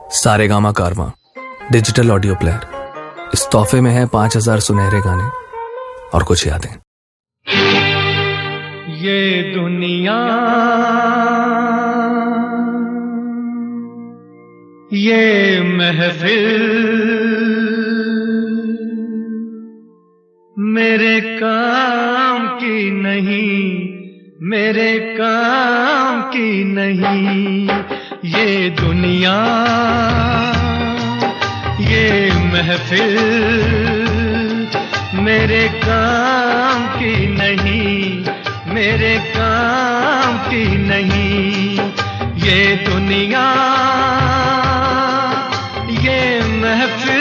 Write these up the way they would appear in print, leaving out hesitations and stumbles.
सारेगामा कारवां digital audio player. इस तोहफे में है 5000 सुनहरे गाने और कुछ यादें। ये दुनिया, ये महफिल मेरे काम की नहीं, मेरे काम की नहीं। ये दुनिया, ये महफिल मेरे काम की नहीं, मेरे काम की नहीं। ये दुनिया, ये महफिल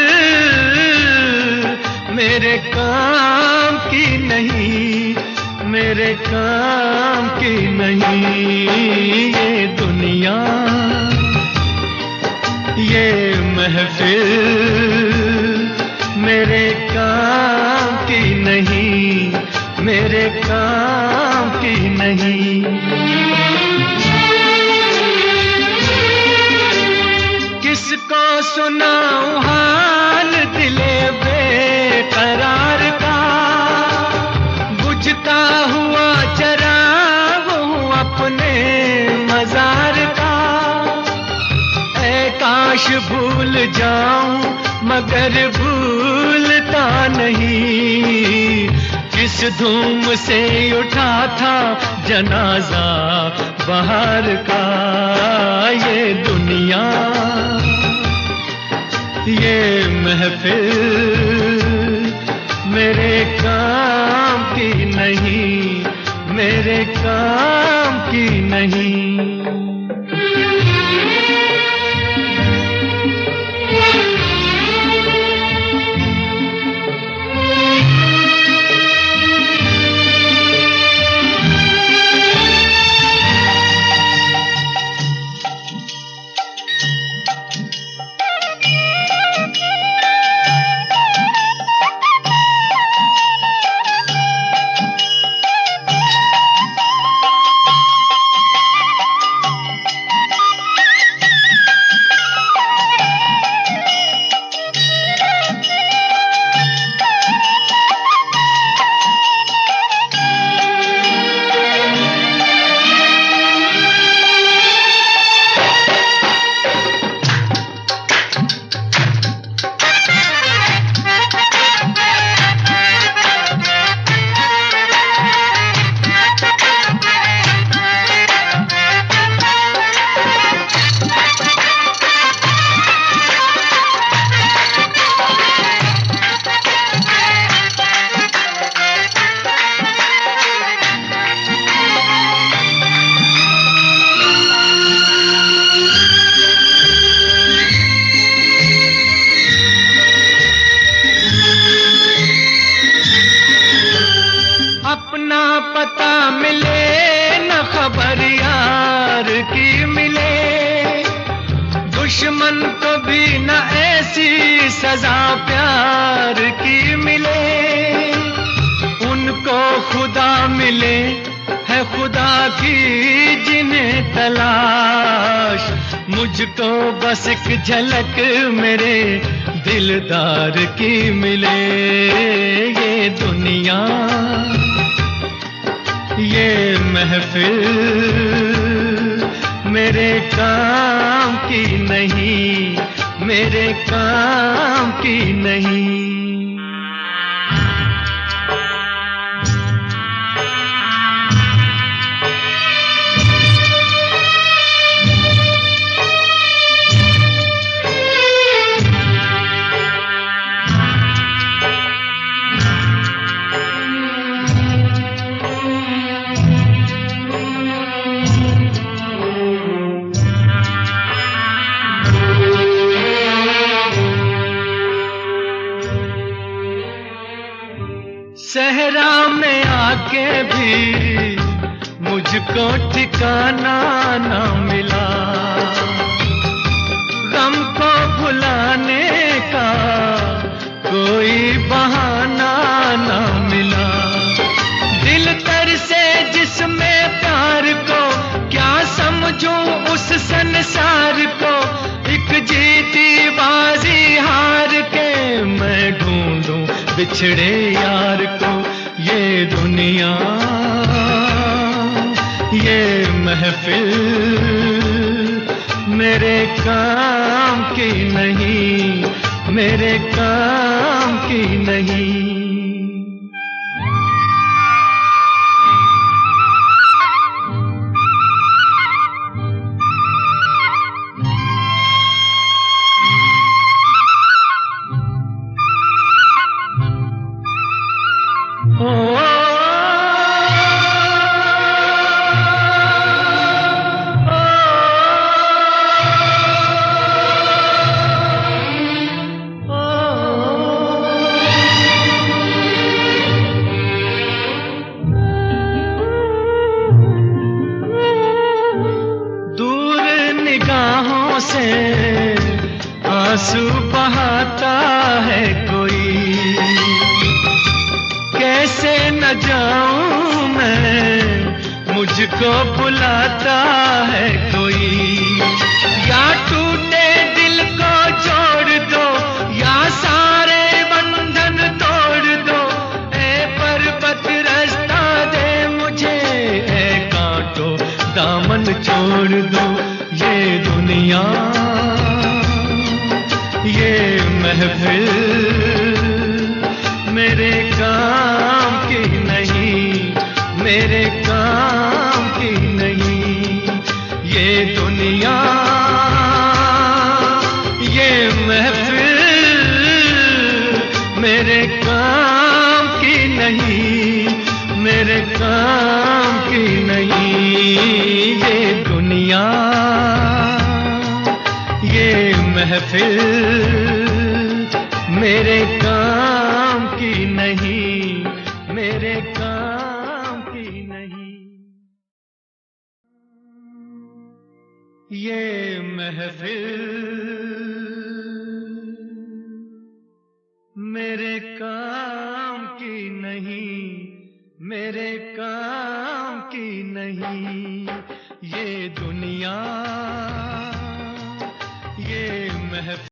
मेरे काम की नहीं, मेरे काम की नहीं। ये दुनिया, ये महफिल मेरे काम की नहीं, मेरे काम की नहीं। किसको सुनाऊं हाल दिले बेकरार का, बुझता हुआ चराग हूँ अपने मजार का। ऐ काश भूल जाऊं मगर भूलता नहीं, जिस धूम से उठा था जनाजा बाहर का। ये दुनिया, ये महफिल मेरे काम की नहीं, मेरे काम की नहीं। अपना पता मिले न खबर यार की मिले, दुश्मन को भी न ऐसी सजा प्यार की मिले। उनको खुदा मिले है खुदा की जिन्हें तलाश, मुझको बस एक झलक मेरे दिलदार की मिले। ये दुनिया, ये महफिल मेरे काम की नहीं, मेरे काम की नहीं। सहरा में आके भी मुझको ठिकाना ना मिला, गम को भुलाने का कोई बहाना ना मिला। दिल तर से जिसमें प्यार को क्या समझूं उस संसार को, एक जीत बिछड़े यार को ये दुनिया, ये महफिल मेरे काम की नहीं, मेरे काम की नहीं। से आंसू बहाता है कोई, कैसे न जाऊं मैं, मुझको बुलाता है कोई। या टूटे दिल को जोड़ दो, या सारे बंधन तोड़ दो, ए पर्वत रास्ता दे मुझे, ए कांटो दामन छोड़ दो। ये दुनिया, ये महफिल मेरे काम की नहीं, मेरे काम की नहीं। ये दुनिया, ये महफिल मेरे काम की नहीं, मेरे काम की नहीं। ये दुनिया, ये महफिल मेरे काम की नहीं, मेरे काम की नहीं। ये महफिल मेरे काम की नहीं, मेरे काम की नहीं। ये दुनिया, ये महफिल